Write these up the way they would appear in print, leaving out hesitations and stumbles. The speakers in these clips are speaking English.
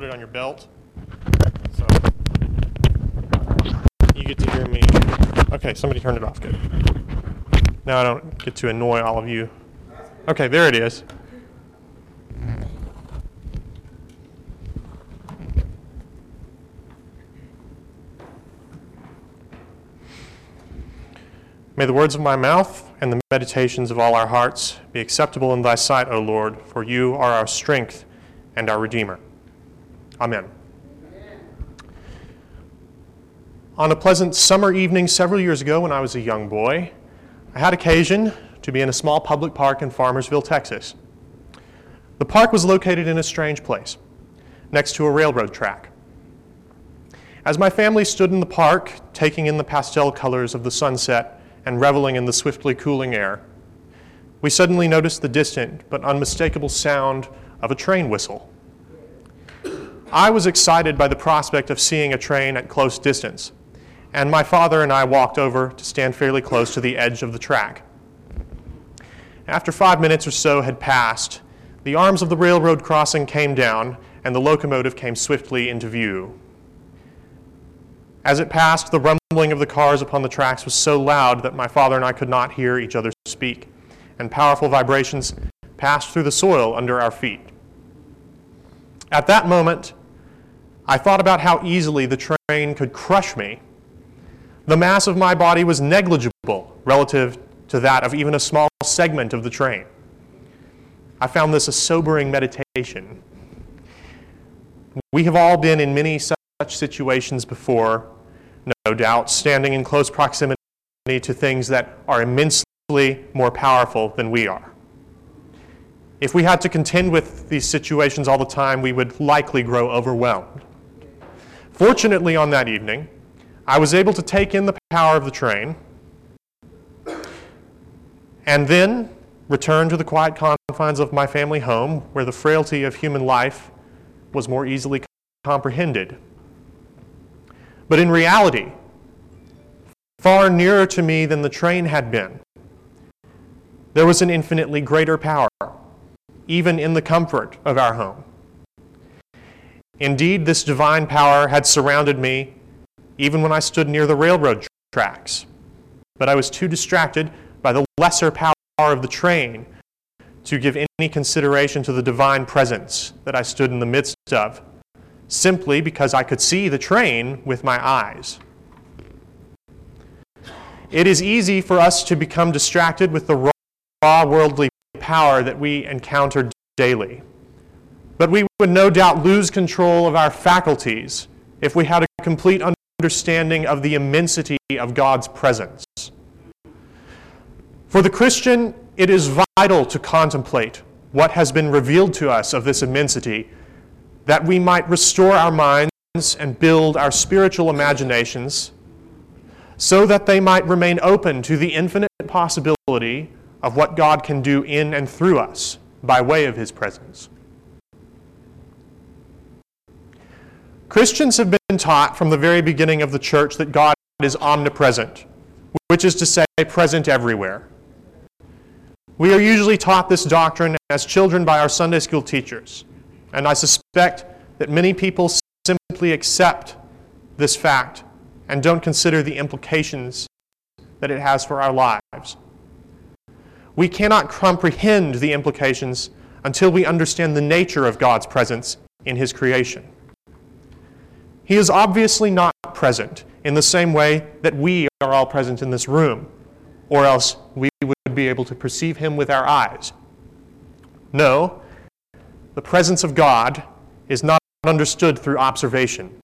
put it on your belt. So you get to hear me. Okay, somebody turned it off. Good. Now I don't get to annoy all of you. Okay, there it is. May the words of my mouth and the meditations of all our hearts be acceptable in thy sight, O Lord, for you are our strength and our Redeemer. Amen. On a pleasant summer evening several years ago when I was a young boy, I had occasion to be in a small public park in Farmersville, Texas. The park was located in a strange place, next to a railroad track. As my family stood in the park, taking in the pastel colors of the sunset and reveling in the swiftly cooling air, we suddenly noticed the distant but unmistakable sound of a train whistle. I was excited by the prospect of seeing a train at close distance, and my father and I walked over to stand fairly close to the edge of the track. After 5 minutes or so had passed, the arms of the railroad crossing came down, and the locomotive came swiftly into view. As it passed, the rumbling of the cars upon the tracks was so loud that my father and I could not hear each other speak, and powerful vibrations passed through the soil under our feet. At that moment, I thought about how easily the train could crush me. The mass of my body was negligible relative to that of even a small segment of the train. I found this a sobering meditation. We have all been in many such situations before, no doubt, standing in close proximity to things that are immensely more powerful than we are. If we had to contend with these situations all the time, we would likely grow overwhelmed. Fortunately, on that evening, I was able to take in the power of the train and then return to the quiet confines of my family home, where the frailty of human life was more easily comprehended. But in reality, far nearer to me than the train had been, there was an infinitely greater power, even in the comfort of our home. Indeed, this divine power had surrounded me even when I stood near the railroad tracks, but I was too distracted by the lesser power of the train to give any consideration to the divine presence that I stood in the midst of, simply because I could see the train with my eyes. It is easy for us to become distracted with the raw worldly power that we encounter daily. But we would no doubt lose control of our faculties if we had a complete understanding of the immensity of God's presence. For the Christian, it is vital to contemplate what has been revealed to us of this immensity, that we might restore our minds and build our spiritual imaginations so that they might remain open to the infinite possibility of what God can do in and through us by way of His presence. Christians have been taught from the very beginning of the church that God is omnipresent, which is to say, present everywhere. We are usually taught this doctrine as children by our Sunday school teachers, and I suspect that many people simply accept this fact and don't consider the implications that it has for our lives. We cannot comprehend the implications until we understand the nature of God's presence in His creation. He is obviously not present in the same way that we are all present in this room, or else we would be able to perceive Him with our eyes. No, the presence of God is not understood through observation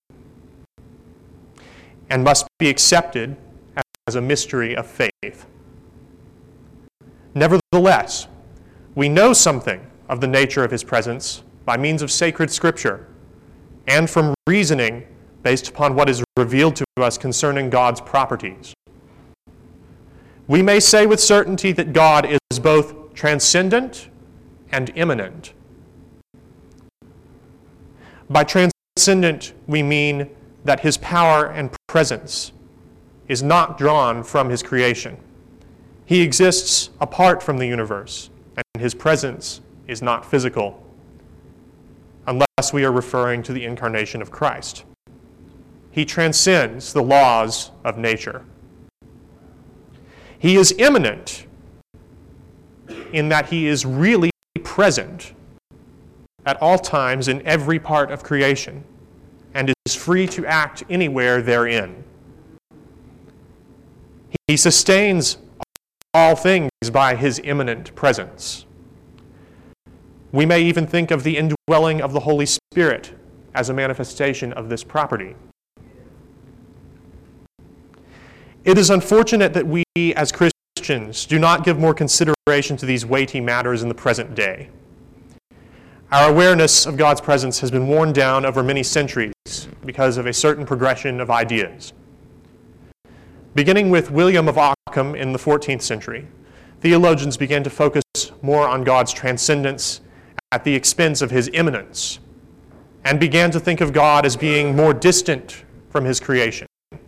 and must be accepted as a mystery of faith. Nevertheless, we know something of the nature of His presence by means of sacred Scripture and from reasoning based upon what is revealed to us concerning God's properties. We may say with certainty that God is both transcendent and immanent. By transcendent, we mean that His power and presence is not drawn from His creation. He exists apart from the universe, and His presence is not physical. Unless we are referring to the incarnation of Christ. He transcends the laws of nature. He is immanent in that he is really present at all times in every part of creation and is free to act anywhere therein. He sustains all things by his immanent presence. We may even think of the indwelling of the Holy Spirit as a manifestation of this property. It is unfortunate that we, as Christians, do not give more consideration to these weighty matters in the present day. Our awareness of God's presence has been worn down over many centuries because of a certain progression of ideas. Beginning with William of Ockham in the 14th century, theologians began to focus more on God's transcendence at the expense of his immanence, and began to think of God as being more distant from his creation.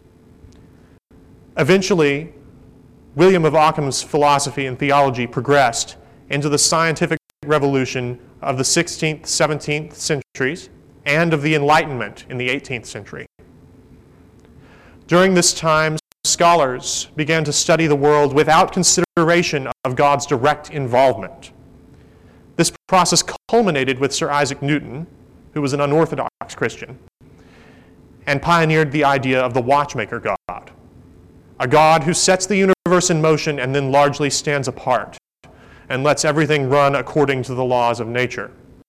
Eventually, William of Ockham's philosophy and theology progressed into the scientific revolution of the 16th, 17th centuries and of the Enlightenment in the 18th century. During this time, scholars began to study the world without consideration of God's direct involvement. This process culminated with Sir Isaac Newton, who was an unorthodox Christian, and pioneered the idea of the watchmaker God, a God who sets the universe in motion and then largely stands apart and lets everything run according to the laws of nature.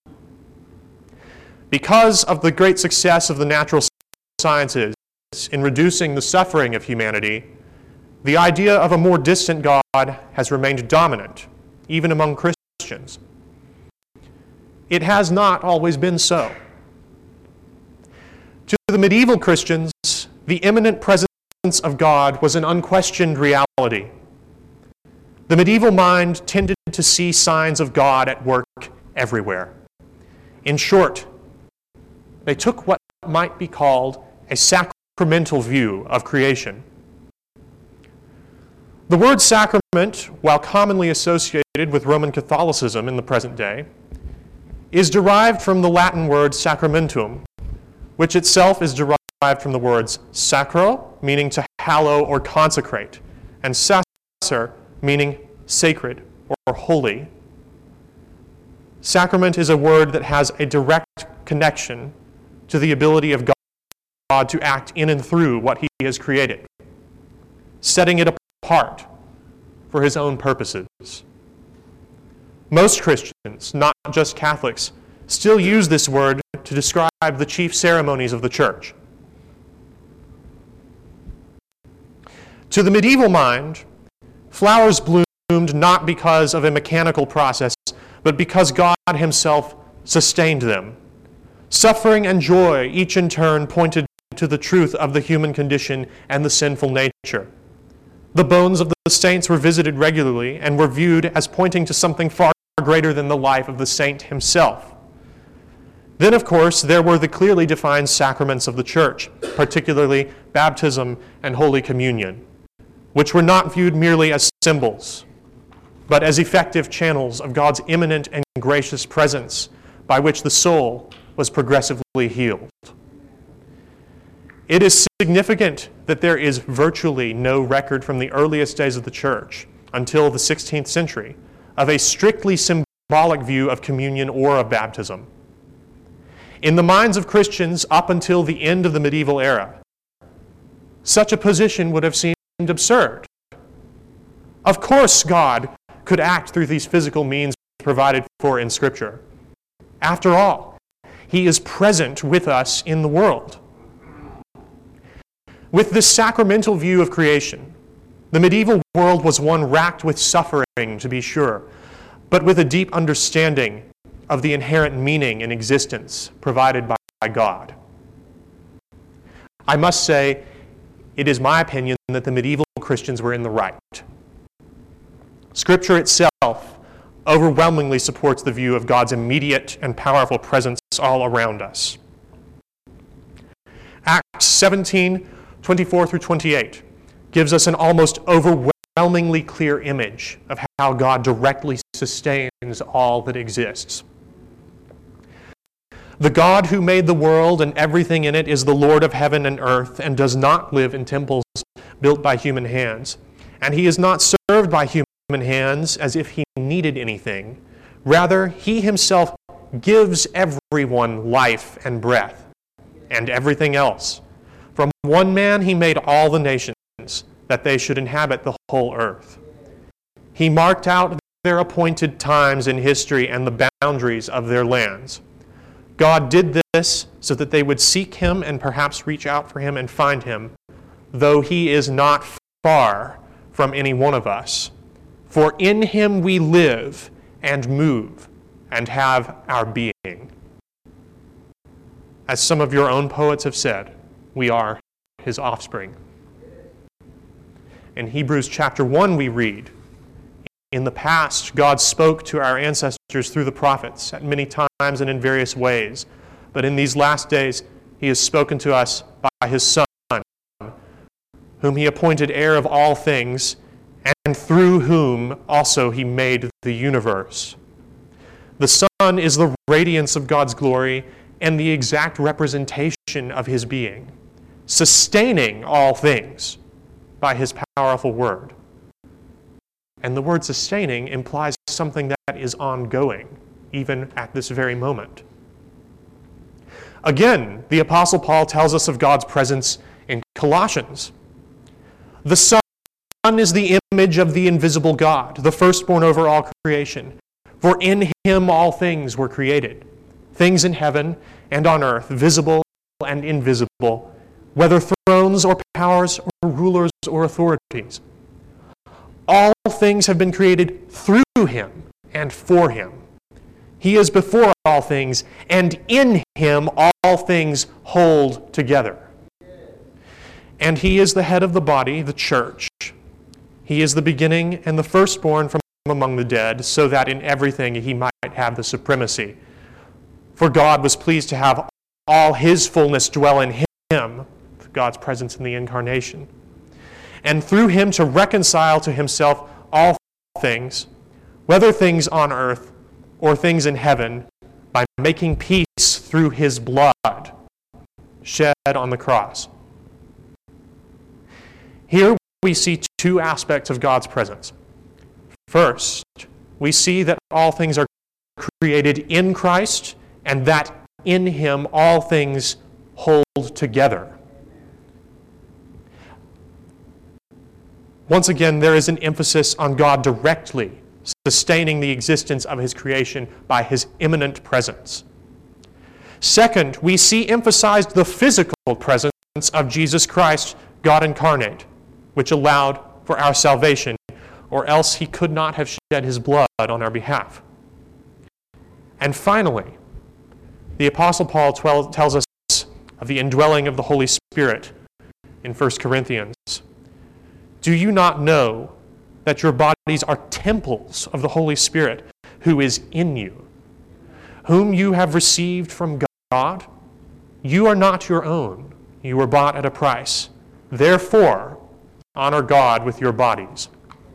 Because of the great success of the natural sciences in reducing the suffering of humanity, the idea of a more distant God has remained dominant, even among Christians. It has not always been so. To the medieval Christians, the immanent presence of God was an unquestioned reality. The medieval mind tended to see signs of God at work everywhere. In short, they took what might be called a sacramental view of creation. The word sacrament, while commonly associated with Roman Catholicism in the present day, is derived from the Latin word sacramentum, which itself is derived from the words sacro, meaning to hallow or consecrate, and sacer, meaning sacred or holy. Sacrament is a word that has a direct connection to the ability of God to act in and through what he has created, setting it apart for his own purposes. Most Christians, not just Catholics, still use this word to describe the chief ceremonies of the church. To the medieval mind, flowers bloomed not because of a mechanical process, but because God himself sustained them. Suffering and joy, each in turn, pointed to the truth of the human condition and the sinful nature. The bones of the saints were visited regularly and were viewed as pointing to something far greater than the life of the saint himself. Then, of course, there were the clearly defined sacraments of the church, particularly baptism and Holy Communion, which were not viewed merely as symbols, but as effective channels of God's immanent and gracious presence by which the soul was progressively healed. It is significant that there is virtually no record from the earliest days of the church until the 16th century of a strictly symbolic view of communion or of baptism. In the minds of Christians up until the end of the medieval era, such a position would have seemed absurd. Of course, God could act through these physical means provided for in Scripture. After all, he is present with us in the world. With this sacramental view of creation, the medieval world was one racked with suffering, to be sure, but with a deep understanding of the inherent meaning and existence provided by God. I must say, it is my opinion that the medieval Christians were in the right. Scripture itself overwhelmingly supports the view of God's immediate and powerful presence all around us. Acts 17, 24 through 28 gives us an almost overwhelmingly clear image of how God directly sustains all that exists. The God who made the world and everything in it is the Lord of heaven and earth and does not live in temples built by human hands. And he is not served by human hands as if he needed anything. Rather, he himself gives everyone life and breath and everything else. From one man he made all the nations, that they should inhabit the whole earth. He marked out their appointed times in history and the boundaries of their lands. God did this so that they would seek him and perhaps reach out for him and find him, though he is not far from any one of us. For in him we live and move and have our being. As some of your own poets have said, we are his offspring. In Hebrews chapter 1 we read, in the past, God spoke to our ancestors through the prophets at many times and in various ways. But in these last days, he has spoken to us by his Son, whom he appointed heir of all things, and through whom also he made the universe. The Son is the radiance of God's glory and the exact representation of his being, sustaining all things by his powerful word. And the word sustaining implies something that is ongoing, even at this very moment. Again, the Apostle Paul tells us of God's presence in Colossians. The Son is the image of the invisible God, the firstborn over all creation. For in him all things were created, things in heaven and on earth, visible and invisible, whether thrones or powers or rulers or authorities. All things have been created through him and for him. He is before all things, and in him all things hold together. And he is the head of the body, the church. He is the beginning and the firstborn from among the dead, so that in everything he might have the supremacy. For God was pleased to have all his fullness dwell in him, God's presence in the incarnation, and through him to reconcile to himself all things, whether things on earth or things in heaven, by making peace through his blood shed on the cross. Here we see two aspects of God's presence. First, we see that all things are created in Christ, and that in him all things hold together. Once again, there is an emphasis on God directly sustaining the existence of his creation by his immanent presence. Second, we see emphasized the physical presence of Jesus Christ, God incarnate, which allowed for our salvation, or else he could not have shed his blood on our behalf. And finally, the Apostle Paul tells us of the indwelling of the Holy Spirit in 1 Corinthians. Do you not know that your bodies are temples of the Holy Spirit who is in you, whom you have received from God? You are not your own. You were bought at a price. Therefore, honor God with your bodies.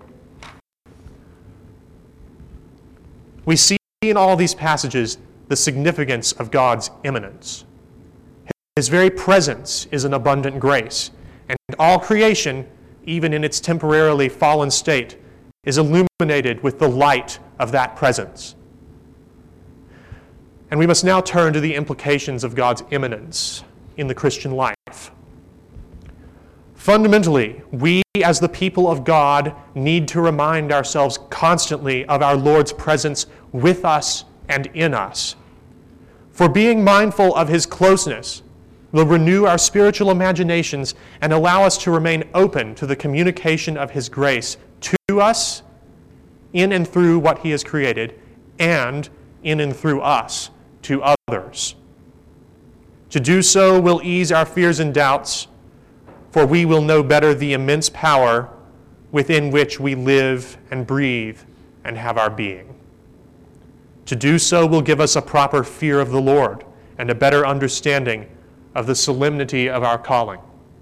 We see in all these passages the significance of God's immanence. His very presence is an abundant grace, and all creation, even in its temporarily fallen state, is illuminated with the light of that presence. And we must now turn to the implications of God's immanence in the Christian life. Fundamentally, we as the people of God need to remind ourselves constantly of our Lord's presence with us and in us. For being mindful of his closeness will renew our spiritual imaginations and allow us to remain open to the communication of his grace to us in and through what he has created, and in and through us to others. To do so will ease our fears and doubts, for we will know better the immense power within which we live and breathe and have our being. To do so will give us a proper fear of the Lord and a better understanding of the solemnity of our calling.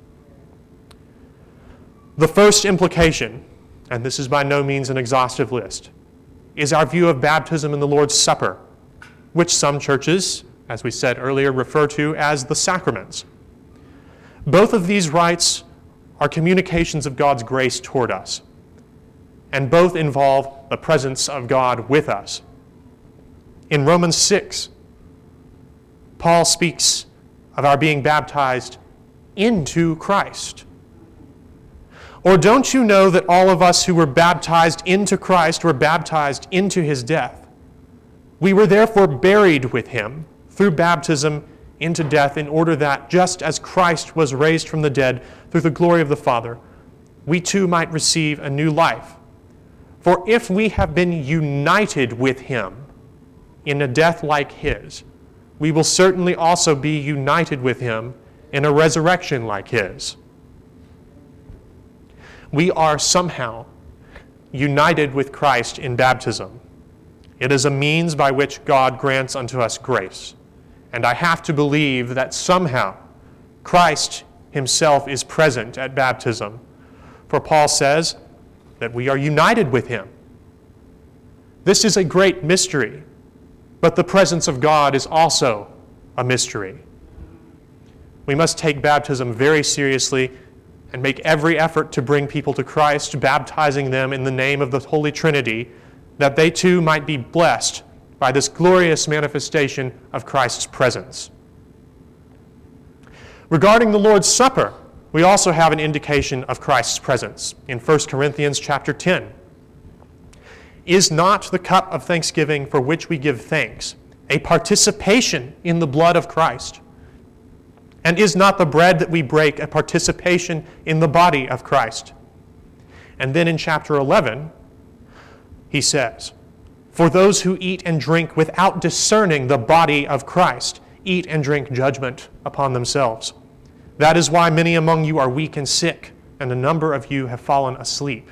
The first implication, and this is by no means an exhaustive list, is our view of baptism in the Lord's Supper, which some churches as we said earlier, refer to as the sacraments. Both of these rites are communications of God's grace toward us, and both involve the presence of God with us. In Romans 6, Paul speaks of our being baptized into Christ. Or don't you know that all of us who were baptized into Christ were baptized into his death? We were therefore buried with him through baptism into death, in order that, just as Christ was raised from the dead through the glory of the Father, we too might receive a new life. For if we have been united with him in a death like his, we will certainly also be united with him in a resurrection like his. We are somehow united with Christ in baptism. It is a means by which God grants unto us grace. And I have to believe that somehow Christ himself is present at baptism. For Paul says that we are united with him. This is a great mystery, but the presence of God is also a mystery. We must take baptism very seriously and make every effort to bring people to Christ, baptizing them in the name of the Holy Trinity, that they too might be blessed by this glorious manifestation of Christ's presence. Regarding the Lord's Supper, we also have an indication of Christ's presence in 1 Corinthians chapter 10. Is not the cup of thanksgiving for which we give thanks a participation in the blood of Christ? And is not the bread that we break a participation in the body of Christ? And then in chapter 11, he says, for those who eat and drink without discerning the body of Christ eat and drink judgment upon themselves. That is why many among you are weak and sick, and a number of you have fallen asleep.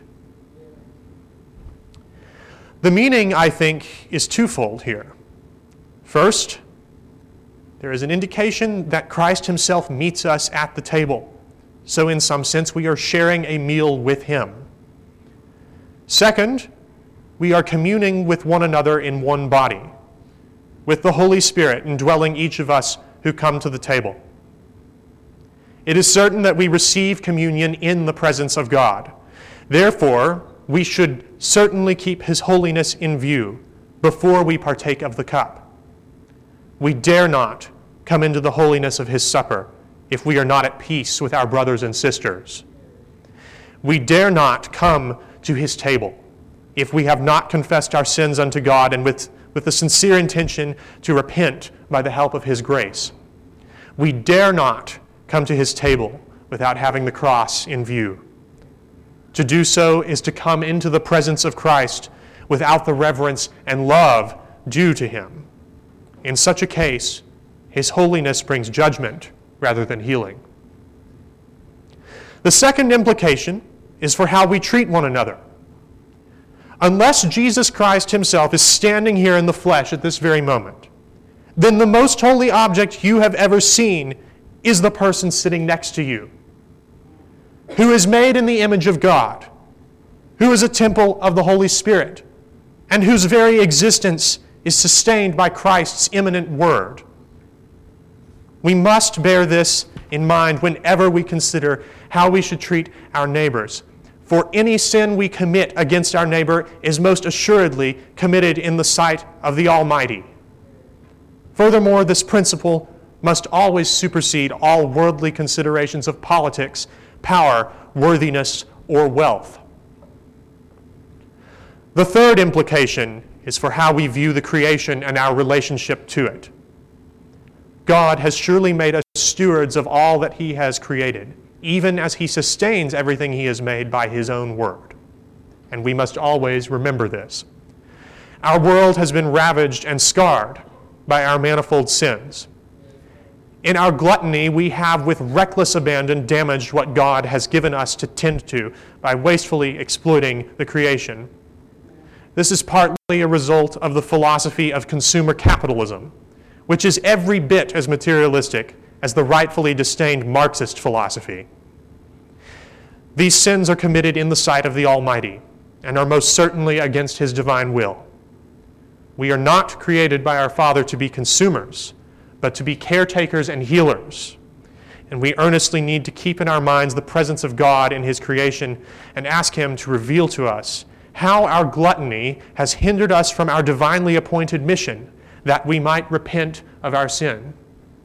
The meaning, I think, is twofold here. First, there is an indication that Christ himself meets us at the table. So in some sense, we are sharing a meal with him. Second, we are communing with one another in one body, with the Holy Spirit indwelling each of us who come to the table. It is certain that we receive communion in the presence of God. Therefore, we should certainly keep his holiness in view before we partake of the cup. We dare not come into the holiness of his supper if we are not at peace with our brothers and sisters. We dare not come to his table if we have not confessed our sins unto God and with the sincere intention to repent by the help of his grace. We dare not come to his table without having the cross in view. To do so is to come into the presence of Christ without the reverence and love due to him. In such a case, his holiness brings judgment rather than healing. The second implication is for how we treat one another. Unless Jesus Christ himself is standing here in the flesh at this very moment, then the most holy object you have ever seen is the person sitting next to you, who is made in the image of God, who is a temple of the Holy Spirit, and whose very existence is sustained by Christ's immanent word. We must bear this in mind whenever we consider how we should treat our neighbors. For any sin we commit against our neighbor is most assuredly committed in the sight of the Almighty. Furthermore, this principle must always supersede all worldly considerations of politics, power, worthiness, or wealth. The third implication is for how we view the creation and our relationship to it. God has surely made us stewards of all that he has created, even as he sustains everything he has made by his own word. And we must always remember this. Our world has been ravaged and scarred by our manifold sins. In our gluttony, we have with reckless abandon damaged what God has given us to tend to by wastefully exploiting the creation. This is partly a result of the philosophy of consumer capitalism, which is every bit as materialistic as the rightfully disdained Marxist philosophy. These sins are committed in the sight of the Almighty and are most certainly against his divine will. We are not created by our Father to be consumers, but to be caretakers and healers. And we earnestly need to keep in our minds the presence of God in His creation and ask Him to reveal to us how our gluttony has hindered us from our divinely appointed mission, that we might repent of our sin.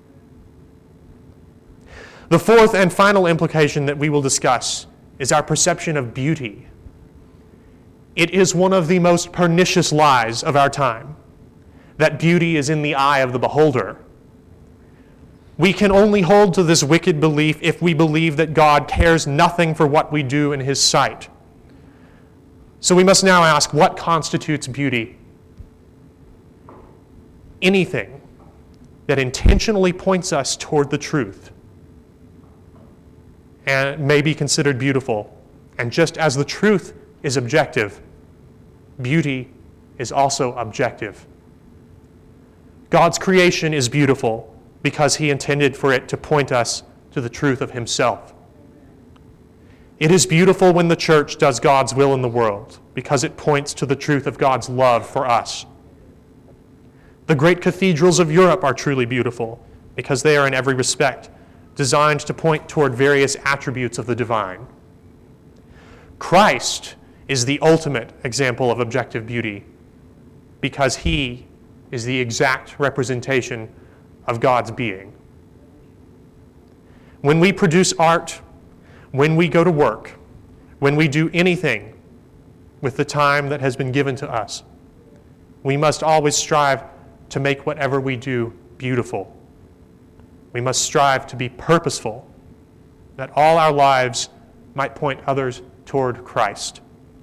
The fourth and final implication that we will discuss is our perception of beauty. It is one of the most pernicious lies of our time, that beauty is in the eye of the beholder. We can only hold to this wicked belief if we believe that God cares nothing for what we do in His sight. So we must now ask, what constitutes beauty? Anything that intentionally points us toward the truth and may be considered beautiful. And just as the truth is objective, beauty is also objective. God's creation is beautiful because He intended for it to point us to the truth of Himself. It is beautiful when the church does God's will in the world because it points to the truth of God's love for us. The great cathedrals of Europe are truly beautiful because they are in every respect designed to point toward various attributes of the divine. Christ is the ultimate example of objective beauty because He is the exact representation of God's being. When we produce art, when we go to work, when we do anything with the time that has been given to us, we must always strive to make whatever we do beautiful. We must strive to be purposeful, that all our lives might point others toward Christ.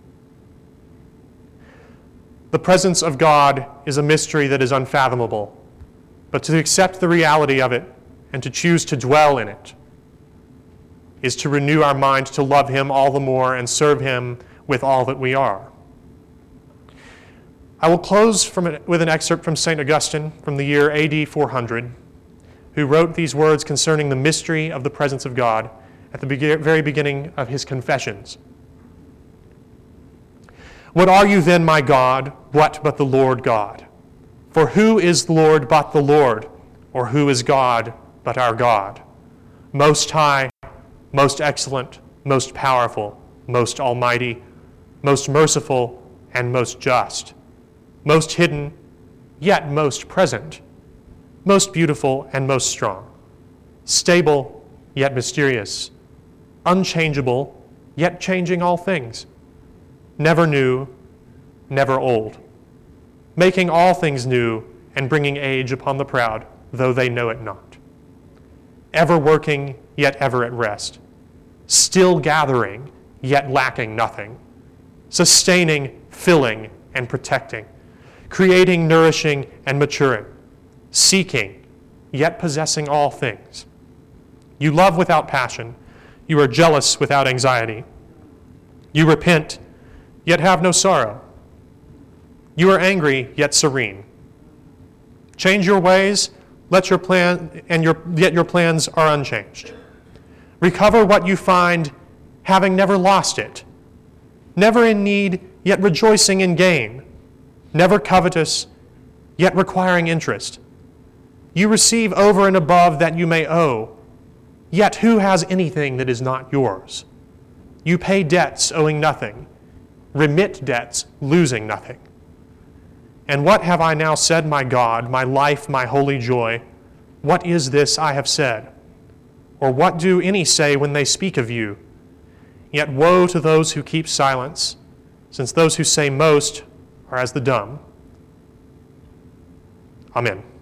The presence of God is a mystery that is unfathomable, but to accept the reality of it and to choose to dwell in it is to renew our mind to love Him all the more and serve Him with all that we are. I will close with an excerpt from St. Augustine from the year AD 400, who wrote these words concerning the mystery of the presence of God at the very beginning of his Confessions. What are you then, my God? What but the Lord God? For who is Lord but the Lord? Or who is God but our God? Most high, most excellent, most powerful, most almighty, most merciful, and most just, most hidden, yet most present, most beautiful and most strong, stable, yet mysterious, unchangeable, yet changing all things, never new, never old, making all things new and bringing age upon the proud, though they know it not, ever working, yet ever at rest, still gathering, yet lacking nothing, sustaining, filling, and protecting, creating, nourishing, and maturing, seeking, yet possessing all things. You love without passion. You are jealous without anxiety. You repent, yet have no sorrow. You are angry, yet serene. Change your ways, yet your plans are unchanged. Recover what you find, having never lost it. Never in need, yet rejoicing in gain. Never covetous, yet requiring interest. You receive over and above that you may owe, yet who has anything that is not yours? You pay debts owing nothing, remit debts losing nothing. And what have I now said, my God, my life, my holy joy? What is this I have said? Or what do any say when they speak of you? Yet woe to those who keep silence, since those who say most are as the dumb. Amen.